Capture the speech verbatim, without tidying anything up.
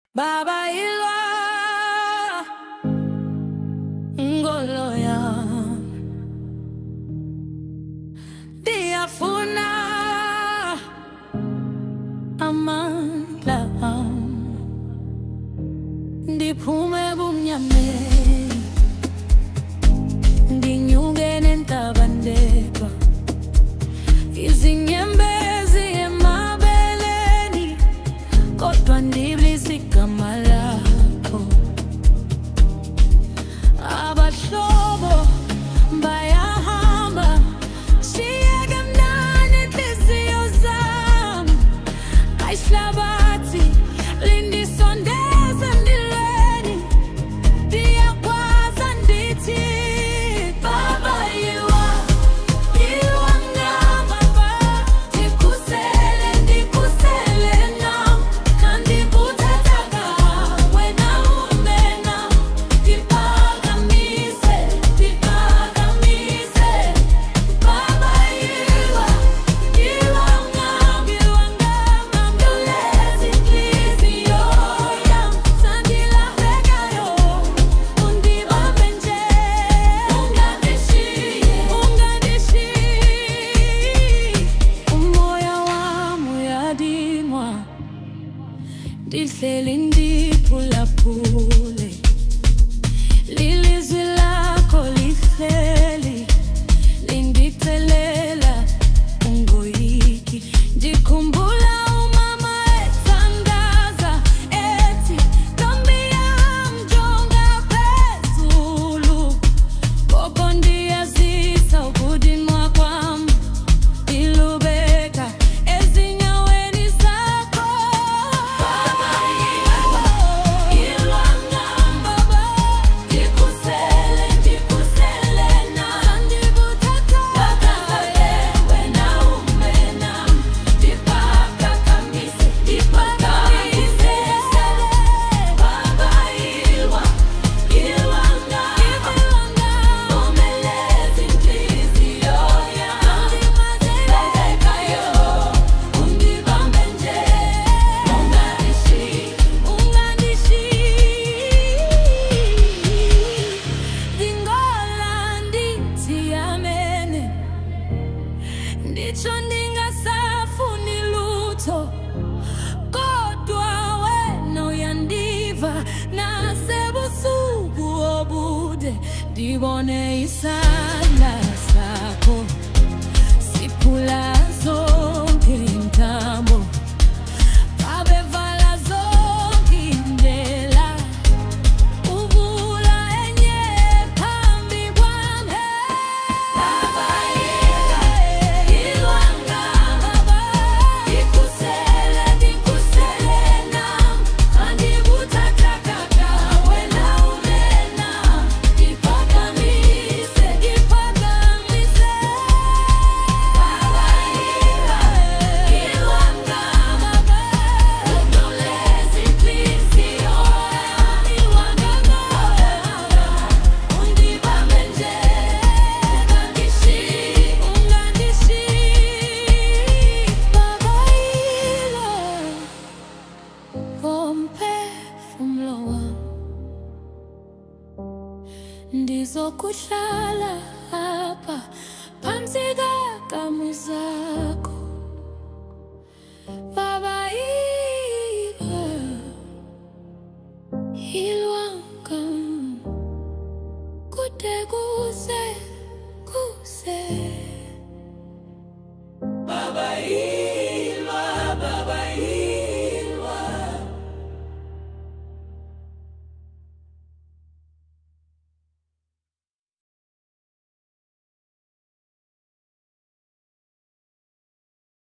Baba ilwa ngolo yam diyafuna amandla am ndiphume bumnyameni ndinyuke nentabandeba izinyembezi emabeleni kodwa ndiblisa igama lakho. Abahlobo bayahamba shiyeke mnani inhliziyo zami ayihlabathi lindisondeza emdilweni ndiyakwazi ndithi Baba yiwa yiwa ngami ndikusele ndikusele nami nandibuthathaka wena umena ndiphakamise ndiphakamise Baba yiwa yiwa ngami yiwa ngami ndoleza inhliziyo yami sandilahlekayo undibambe nje ungandishiyi ungandishiyi umoya wami uyadinwa ndihleli ndiphulaphule lilizwi lakho lihleli lindicelela ungoyiki ndikhumbula umama ethandaza ethi ntombi yami jonga phezulu koko ndiyazisa ukudinwa kwami ndilubeka ezinyaweni zakho. Baba yiwa yiwa ngami Baba ndikusele ndikusele nami ndibuthathaka wena umena ndiphakamise ndiphakamise Baba yiwa yiwa ngami umeleza inhliziyo yami ndimazekayo undibambe nje ungandishiyi ungandishiyi ndingola ndithi amene nditsho ndingasafuni lutho kodwa wena uyandiva nasebusuku obude ndibone isandla sakho siphula zonke intambo babevala zonke indlela uvula enye phambi kwami. Baba yiwa yiwa ngami ndikusele ndikusele nami andibuthathaka wena umena ndiphakamise ndiphakamise Baba yiwa yiwa ngami ndoleza inhliziyo yami yiwa ngami undibambe nje ungandishiyi ungandishiyi Baba yiwa komphefumulo wami ndizokuhlala apha phansi kwegama zakho. Baba yiwa yiwa ngami kude kuse